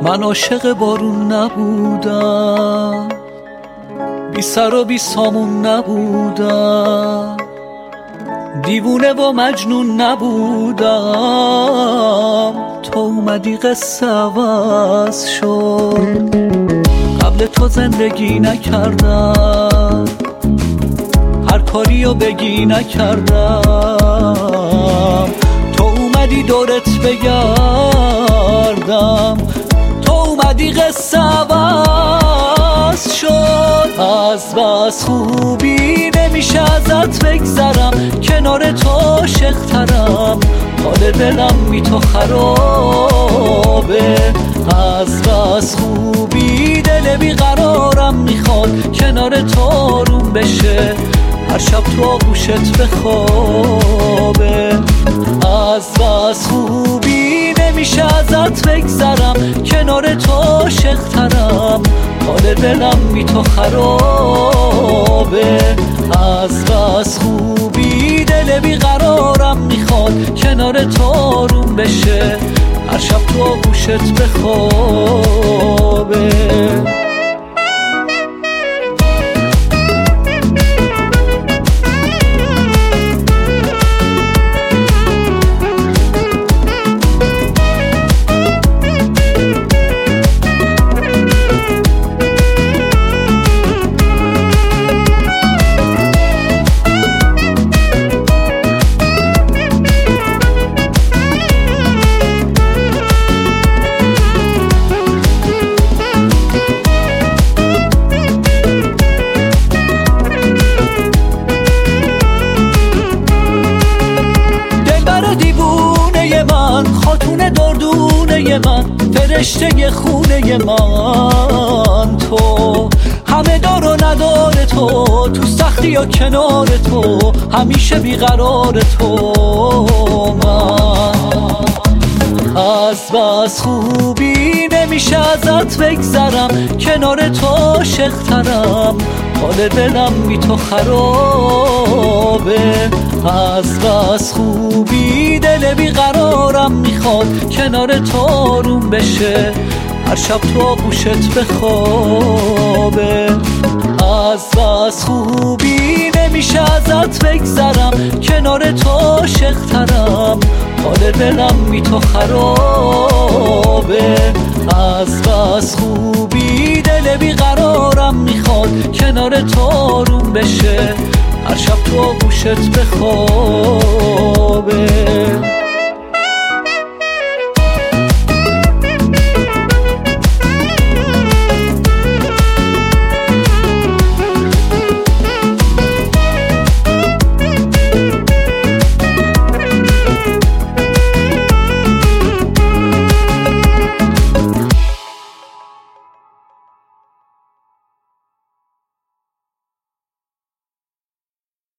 من عاشق بارون نبودم، بی سر و بی سامون نبودم، دیوونه و مجنون نبودم. تو اومدی قصه عوض شد، قبل تو زندگی نکردم، هر کاریو بگی نکردم. تو اومدی دورت بگردم، تو اومدی قصه عوض شد. از بس خوبی نمیشه ازت بگذرم، کنار تو عاشق‌ترم، حال دلم بی تو خرابه. از بس خوبی دل بیقرارم میخواد کنار تو آروم بشه، هر شب تو آغوشت بخوابه. از بس خوبی نمیشه ازت بگذرم، کنار تو عاشق‌ترم، حال دلم بی تو خرابه. از بس خوبی دل بیقرارم میخواد کنار تو آروم بشه، هر شب تو آغوشت بخوابه. خاتون دردونه من، فرشته خونه من، تو همه دار و ندار تو، تو سختی یا کنار تو، همیشه بیقرار تو. من از بس خوبی نمیشه ازت بگذرم، کنار تو عاشق‌ترم، حال دلم بی تو خرابه. از بس خوبی دل بیقرارم میخواد کنار تو آروم بشه، هر شب تو آغوشت بخوابه. از بس خوبی نمیشه ازت بگذرم، کنار تو عاشق‌ترم، حال دلم بی تو خرابه. از بس خوبی دل بیقرارم میخواد کنار تو آروم بشه، هر شب تو آغوشت بخوابه.